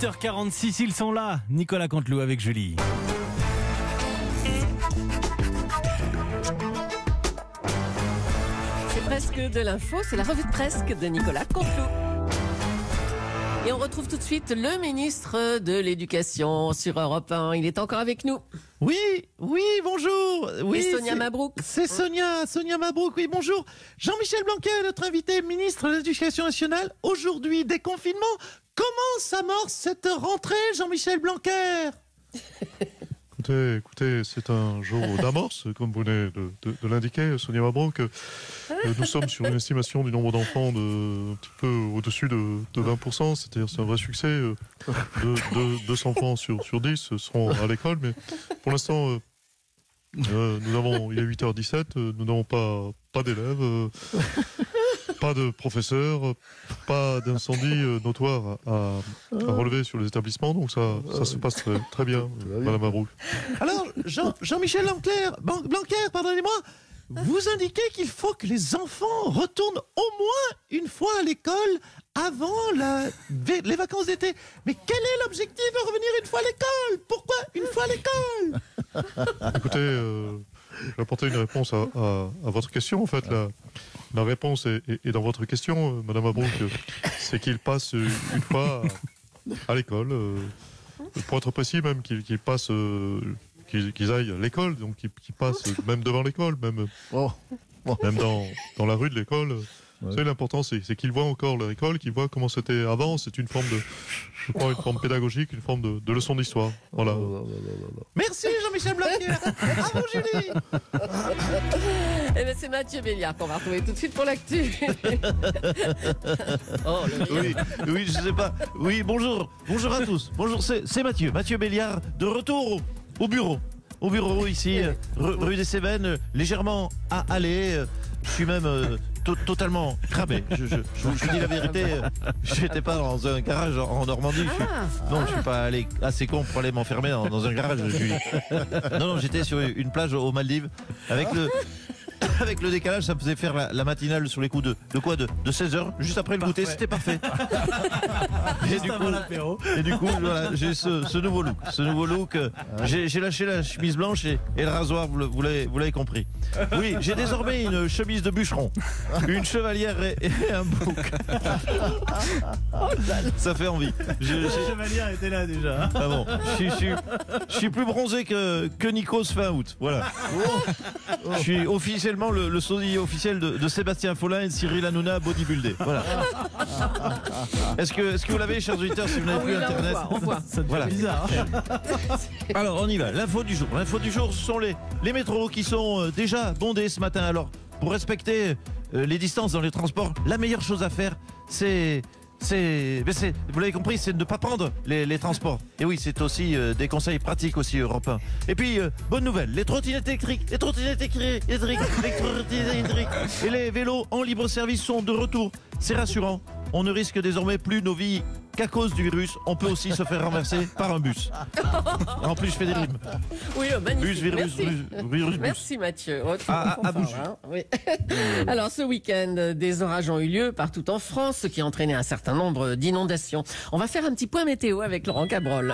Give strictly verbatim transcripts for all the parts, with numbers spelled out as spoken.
heures quarante-six, ils sont là. Nicolas Canteloup avec Julie. C'est presque de l'info, c'est la revue de presse de Nicolas Canteloup. Et on retrouve tout de suite le ministre de l'Éducation sur Europe un. Il est encore avec nous. Oui, oui, bonjour. Oui, Et Sonia c'est- Mabrouk. C'est Sonia, Sonia Mabrouk, oui, bonjour. Jean-Michel Blanquer, notre invité ministre de l'Éducation nationale. Aujourd'hui, déconfinement. Comment s'amorce cette rentrée, Jean-Michel Blanquer? Écoutez, écoutez, c'est un jour d'amorce, comme vous venez de, de- de l'indiquer, Sonia Mabrouk. Euh, nous sommes sur une estimation du nombre d'enfants de un petit peu au-dessus de, de vingt pour cent, c'est-à-dire c'est un vrai succès. Euh, de, de- deux enfants sur, sur dix seront à l'école, mais pour l'instant, euh, euh, nous avons, il est huit heures dix-sept, euh, nous n'avons pas, pas d'élèves, euh, pas de professeurs, pas d'incendie euh, notoire à, à relever sur les établissements, donc ça, ça se passe très, très bien, euh, Madame Mabrouk. Alors, Jean, Jean-Michel Blanquer, Ban- Blanquer, pardonnez-moi, vous indiquez qu'il faut que les enfants retournent au moins une fois à l'école avant la- les vacances d'été. Mais quel est l'objectif de revenir une fois à l'école? Pourquoi une fois à l'école? Écoutez, euh, je vais apporter une réponse à, à- à votre question. En fait, la, la réponse est, est- est dans votre question, euh, Madame Mabrouk. euh, C'est qu'ils passent euh, une fois à, à l'école. euh, pour être précis, même qu'ils qu'ils passent, euh, qu'ils qu'ils aillent à l'école, donc qu'ils qu'ils passent euh, même devant l'école, même, Oh. Bon. même dans, dans la rue de l'école. euh, Vous savez, l'important, c'est c'est qu'ils voient encore leur école, qu'ils voient comment c'était avant. C'est une forme de, je crois, une forme pédagogique, une forme de, de leçon d'histoire. Voilà. Merci Jean-Michel Blanquer. À vous Julie. Eh ben, c'est Mathieu Béliard qu'on va retrouver tout de suite pour l'actu. Oh, le Oui, oui, je sais pas. Oui, bonjour, bonjour à tous. Bonjour, c'est c'est Mathieu, Mathieu Béliard, de retour au, au bureau. Au bureau ici, euh, rue, rue des Cévennes, euh, légèrement à aller. euh, Je suis même euh, to- totalement cramé. Je, je, je vous je vous dis la vérité, euh, j'étais pas dans un garage en, en Normandie. Je suis- Ah. non, je suis pas allé assez con pour aller m'enfermer dans, dans un garage. Je suis- Non, non, j'étais sur une plage aux Maldives avec le. Avec le décalage, ça me faisait faire la, la matinale sur les coups de, de quoi de, de seize heures, juste après le goûter, c'était parfait. Et du coup, et du coup, voilà, j'ai ce, ce nouveau look. Ce nouveau look, euh, j'ai j'ai lâché la chemise blanche et, et le rasoir, vous le- vous l'avez vous l'avez compris. Oui, j'ai désormais une chemise de bûcheron, une chevalière et, et un bouc. Ça fait envie. Je, Le j'ai- chevalier était là déjà. ah bon, je, suis- je, suis- je suis plus bronzé que, que Nikos fin août. Voilà. Je suis officiellement le, le sosie officiel de, de Sébastien Follin et de Cyril Hanouna bodybuildé. Voilà. Est-ce que, est-ce que vous l'avez, chers auditeurs, si vous n'avez Ah oui, plus là, on Internet? voit, on voit. Ça devient Voilà. bizarre. Alors, on y va. L'info du jour. L'info du jour, ce sont les, les métros qui sont euh, déjà bondés ce matin. Alors, pour respecter euh, les distances dans les transports, la meilleure chose à faire, c'est... C'est, mais c'est, vous l'avez compris, c'est de ne pas prendre les, les transports. Et oui, c'est aussi euh, des conseils pratiques aussi européens. Et puis, euh, bonne nouvelle, les trottinettes électriques, les trottinettes électriques, électriques, les trottinettes électriques et les vélos en libre service sont de retour. C'est rassurant. On ne risque désormais plus nos vies qu'à cause du virus. On peut aussi se faire renverser par un bus. En plus, je fais des rimes. Oui, oh, magnifique. Bus, virus, Merci. bus, virus, bus. Merci Mathieu. Oh, tu À- comprends à pas, bouger. hein, oui. Alors ce week-end, des orages ont eu lieu partout en France, ce qui a entraîné un certain nombre d'inondations. On va faire un petit point météo avec Laurent Cabrol.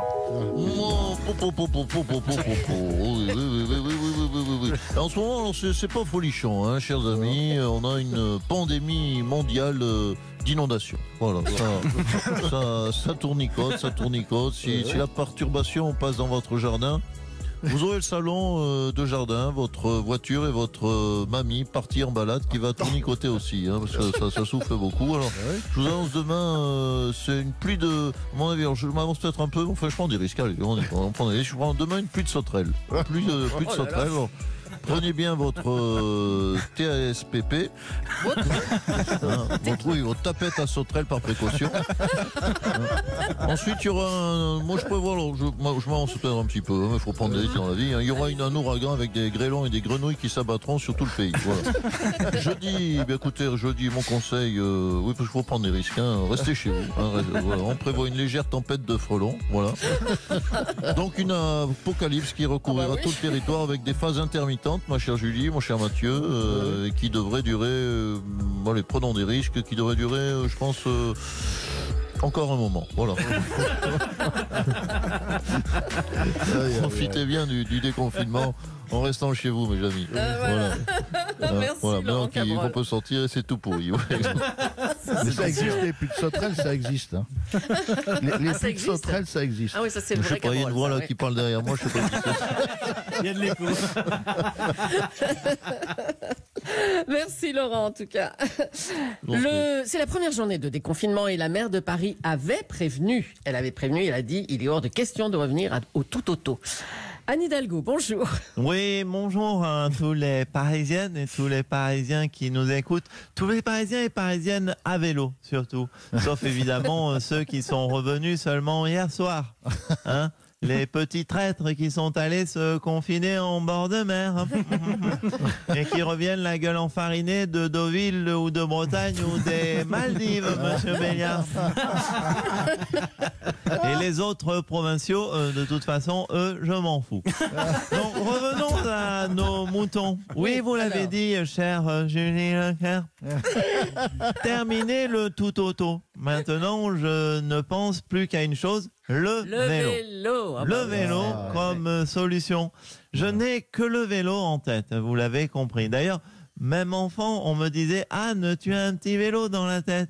Oh, po, po, po, po, po, po, po, po, po. Oui, oui, oui, oui, oui, oui, oui, oui, oui. En ce moment, alors, c'est c'est pas folichon, hein, chers amis. On a une pandémie mondiale euh, d'inondation. Voilà, ça, ça, ça tournicote, ça tournicote. Si, si la perturbation passe dans votre jardin, vous aurez le salon euh, de jardin, votre voiture et votre euh, mamie partie en balade qui va tournicoter aussi, hein, parce que ça, ça souffle beaucoup. Alors, je vous annonce demain, euh, c'est une pluie de... À mon avis, alors, je m'avance peut-être un peu, mais enfin je prends des risques. Allez, on, y va, on prend des risques. Je prends demain une pluie de sauterelles. Pluie de, pluie de sauterelles. Alors, prenez bien votre euh, T A S P P. Hein, votre, oui, votre tapette à sauterelles par précaution. Hein. Ensuite, il y aura un... Moi, je prévois, alors, je, moi, je m'avance peut-être un petit peu, hein, il faut prendre des risques dans la vie. Hein. Il y aura une, un ouragan avec des grêlons et des grenouilles qui s'abattront sur tout le pays. Voilà. Jeudi, eh bien, écoutez, jeudi, mon conseil, euh, oui, parce qu'il faut prendre des risques, hein, restez chez vous. Hein, restez- voilà. On prévoit une légère tempête de frelons, voilà. Donc, une apocalypse qui recouvrira Ah bah oui. tout le territoire avec des phases intermittentes, ma chère Julie, mon cher Mathieu, euh, et qui devrait durer, euh, allez, prenons des risques, qui devraient durer, euh, je pense... euh, Encore un moment, voilà. Profitez bien du, du déconfinement en restant chez vous, mes amis. Euh, voilà. Voilà. Merci, Voilà. Laurent Maintenant qu'il Cabrol. faut sortir et c'est tout pourri. Ouais. Mais ça existe, les putes sauterelles, ça existe. Hein. Les, les Ah, ça putes existe sauterelles, ça existe. Ah oui, ça c'est le Je sais vrai pas, il y a une Cabrol, voix ça, là ouais. qui parle derrière moi, je sais pas qui c'est. Il y a de l'écho. Merci Laurent en tout cas. Le... C'est la première journée de déconfinement et la maire de Paris avait prévenu. Elle avait prévenu, elle a dit il est hors de question de revenir à- au tout auto. Anne Hidalgo, bonjour. Oui, bonjour à tous les Parisiennes et tous les Parisiens qui nous écoutent. Tous les Parisiens et Parisiennes à vélo, surtout. Sauf évidemment euh, ceux qui sont revenus seulement hier soir. Hein, les petits traîtres qui sont allés se confiner en bord de mer. Et qui reviennent la gueule enfarinée de Deauville ou de Bretagne ou des Maldives, monsieur Béliard. Et les autres provinciaux, euh, de toute façon, eux, je m'en fous. Donc, revenons à nos moutons. Oui, vous l'avez alors. dit, chère euh, Julie Leclerc. Terminez le tout auto. Maintenant, je ne pense plus qu'à une chose, le, Le vélo. vélo. Ah Le bah, vélo ouais. comme euh, solution. Je n'ai que le vélo en tête, vous l'avez compris. D'ailleurs, même enfant, on me disait « Anne, tu as un petit vélo dans la tête. »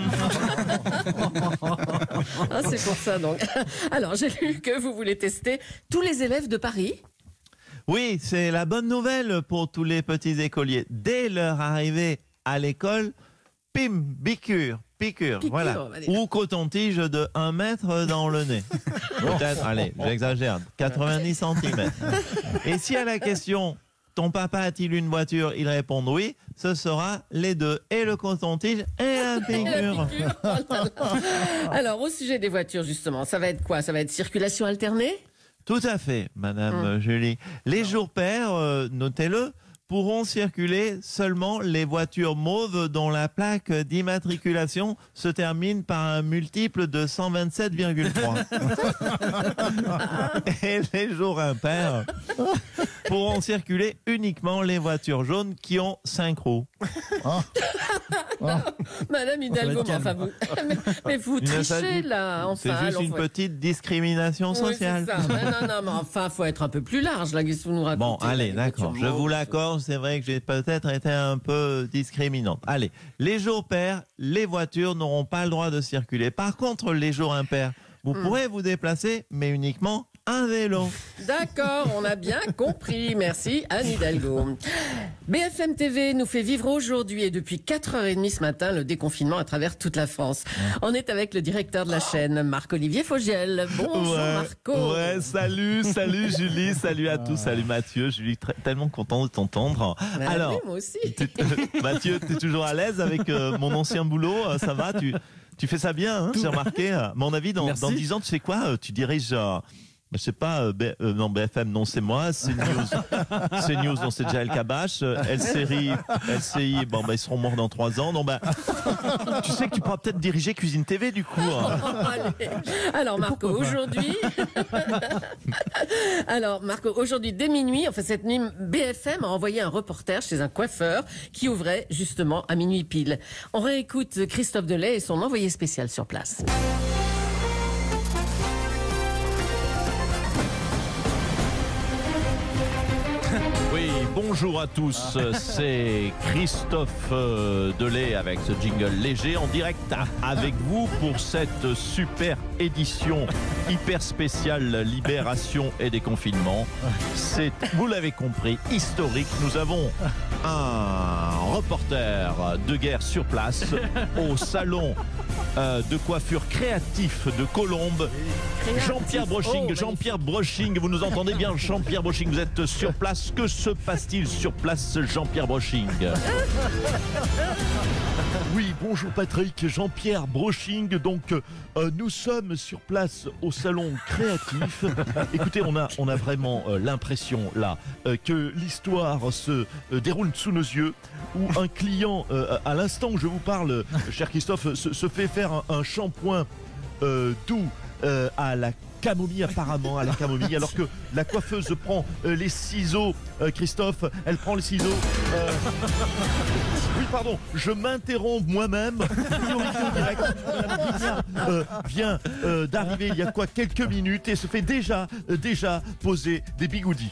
Ah, c'est pour ça donc. Alors j'ai lu que vous voulez tester tous les élèves de Paris. Oui, c'est la bonne nouvelle pour tous les petits écoliers. Dès leur arrivée à l'école, pim, piqûre, piqûre, Piqûre, voilà. on va dire. Ou coton-tige de un mètre dans le nez. Peut-être, allez, j'exagère, quatre-vingt-dix centimètres. Et si à la question, ton papa a-t-il une voiture, ils répondent oui, ce sera les deux, et le coton-tige et la piqûre. Piqûre. Oh là là. Alors au sujet des voitures justement, ça va être quoi? Ça va être circulation alternée? Tout à fait, Madame Hum. euh, Julie. Les jours pairs, euh, notez-le, pourront circuler seulement les voitures mauves dont la plaque d'immatriculation se termine par un multiple de cent vingt-sept virgule trois. Et les jours impairs pourront circuler uniquement les voitures jaunes qui ont cinq roues. Madame Hidalgo, mais, enfin, vous... mais, mais vous Il ne trichez s'agit- là, enfin. C'est juste alors, une faut- petite discrimination Oui, sociale. c'est ça. Mais non, non, mais enfin, faut être un peu plus large là. Qu'est-ce que vous nous racontez? Bon, allez, les d'accord, voitures je vous mauves. l'accorde, c'est vrai que j'ai peut-être été un peu discriminante. Allez, les jours pairs, les voitures n'auront pas le droit de circuler. Par contre, les jours impairs, vous Hmm. pourrez vous déplacer, mais uniquement un vélo. D'accord, on a bien compris. Merci Anne Hidalgo. B F M T V nous fait vivre aujourd'hui et depuis quatre heures trente ce matin le déconfinement à travers toute la France. On est avec le directeur de la chaîne, Marc-Olivier Fogiel. Bonjour Marco. ouais, salut, salut Julie, salut à tous, salut Mathieu, je suis très- tellement content de t'entendre. Ben Alors, oui, moi aussi. t'es- Mathieu, tu es toujours à l'aise avec euh, mon ancien boulot, euh, ça va, tu, tu fais ça bien, hein, j'ai remarqué. À mon avis, dans, Merci. dans dix ans, tu sais quoi, euh, tu diriges... euh, je sais pas, euh, B- euh, non, B F M, non, c'est moi, c'est News, c'est News, non, c'est déjà El Kabash, euh, L C I, L C I, bon, bah, ils seront morts dans trois ans, non, bah, tu sais que tu pourras peut-être diriger Cuisine T V, du coup. hein. Allez. Alors Marco, aujourd'hui, alors Marco, aujourd'hui dès minuit, enfin cette nuit, B F M a envoyé un reporter chez un coiffeur qui ouvrait justement à minuit pile. On réécoute Christophe Delay et son envoyé spécial sur place. Oui, bonjour à tous, c'est Christophe euh, Delay avec ce jingle léger en direct avec vous pour cette super édition hyper spéciale Libération et déconfinement. C'est, vous l'avez compris, historique. Nous avons un reporter de guerre sur place au salon euh, de coiffure créatif de Colombes. Jean-Pierre Broching, Oh, Jean-Pierre Broching, vous nous entendez bien, Jean-Pierre Broching, vous êtes sur place. Que se passe-t-il sur place, Jean-Pierre Broching? Oui, bonjour Patrick, Jean-Pierre Broching. Donc, euh, nous sommes sur place au salon créatif. Écoutez, on a, on a vraiment euh, l'impression là euh, que l'histoire se euh, déroule sous nos yeux, où un client, euh, à l'instant où je vous parle, euh, cher Christophe, se, se fait faire un, un shampoing euh, doux euh, à la camomille apparemment, à la camomille, alors que la coiffeuse prend euh, les ciseaux, euh, Christophe, elle prend les ciseaux. euh, Oui, pardon, je m'interromps moi-même. Priorité au direct. Madame Guignard, euh, vient euh, d'arriver il y a quoi quelques minutes et se fait déjà, euh, déjà poser des bigoudis.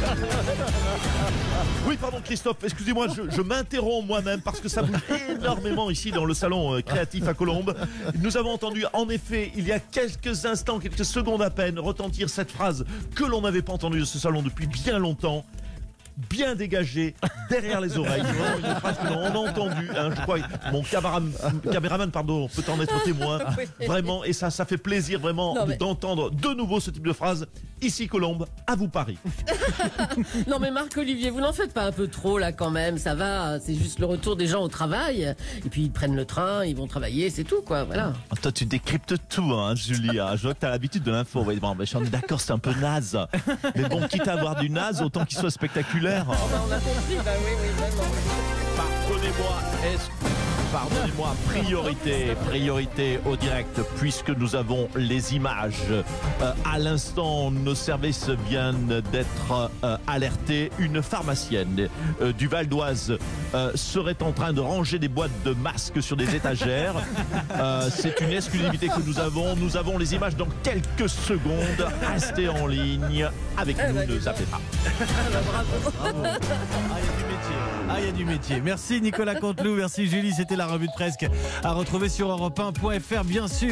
Oui, pardon Christophe, excusez-moi, je, je m'interromps moi-même parce que ça bouge énormément ici dans le salon euh, créatif à Colombes. Nous avons entendu en effet il y a quelques instants, quelques secondes à peine, retentir cette phrase que l'on n'avait pas entendue de ce salon depuis bien longtemps. Bien dégagé derrière les oreilles. Vraiment une phrase que l'on a entendue. Hein, je crois mon caméraman, caméraman pardon, peut en être témoin. Vraiment, et ça, ça fait plaisir vraiment Non, mais- d'entendre de nouveau ce type de phrase. Ici Colombes, à vous Paris. Non mais Marc-Olivier, vous n'en faites pas un peu trop là quand même, ça va, c'est juste le retour des gens au travail, et puis ils prennent le train, ils vont travailler, c'est tout quoi, voilà. Oh, toi, tu décryptes tout, hein, Julie. hein. Je vois que tu as l'habitude de l'info. Ouais, bon, ben, je suis d'accord, c'est un peu naze. Mais bon, quitte à avoir du naze, autant qu'il soit spectaculaire. On a compris, bah oui, oui, vraiment. Pardonnez-moi, est-ce Pardonnez-moi, priorité, priorité au direct, puisque nous avons les images. Euh, à l'instant, nos services viennent d'être euh, alertés. Une pharmacienne euh, du Val d'Oise euh, serait en train de ranger des boîtes de masques sur des étagères. Euh, c'est une exclusivité que nous avons. Nous avons les images dans quelques secondes. Restez en ligne avec Eh nous, ben, ne dis zappez pas. Ah, bah, bravo. Ah, il y a du métier. Ah, il y a du métier. Merci Nicolas Canteloup, merci Julie. C'était la revue de Presque à retrouver sur europe un point f r, bien sûr.